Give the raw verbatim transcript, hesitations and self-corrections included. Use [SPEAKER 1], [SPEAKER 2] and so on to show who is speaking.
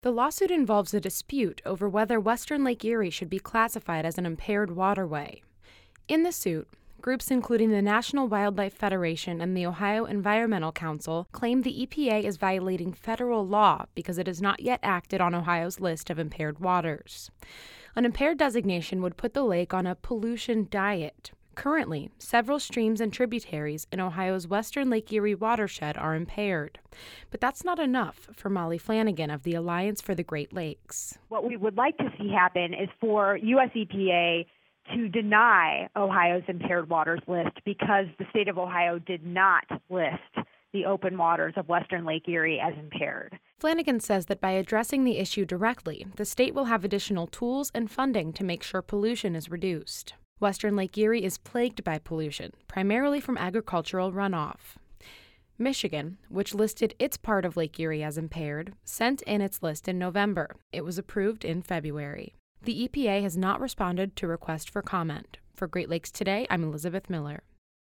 [SPEAKER 1] The lawsuit involves a dispute over whether Western Lake Erie should be classified as an impaired waterway. In the suit, groups including the National Wildlife Federation and the Ohio Environmental Council claim the E P A is violating federal law because it has not yet acted on Ohio's list of impaired waters. An impaired designation would put the lake on a pollution diet. Currently, several streams and tributaries in Ohio's Western Lake Erie watershed are impaired. But that's not enough for Molly Flanagan of the Alliance for the Great Lakes.
[SPEAKER 2] What we would like to see happen is for U S E P A to deny Ohio's impaired waters list because the state of Ohio did not list the open waters of Western Lake Erie as impaired.
[SPEAKER 1] Flanagan says that by addressing the issue directly, the state will have additional tools and funding to make sure pollution is reduced. Western Lake Erie is plagued by pollution, primarily from agricultural runoff. Michigan, which listed its part of Lake Erie as impaired, sent in its list in November. It was approved in February. The E P A has not responded to request for comment. For Great Lakes Today, I'm Elizabeth Miller.